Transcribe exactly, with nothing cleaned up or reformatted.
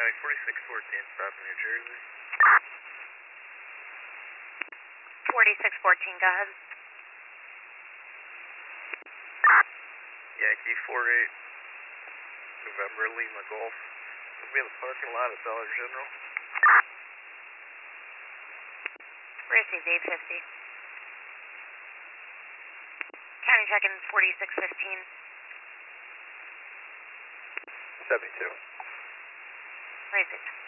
Mike, forty-six fourteen, stop in New Jersey. forty-six fourteen, go ahead. Yankee four eight, November, Lima Golf. We'll be in the parking lot at Dollar General. Received eight fifty. County check-in forty-six fifteen. seventy-two. Received.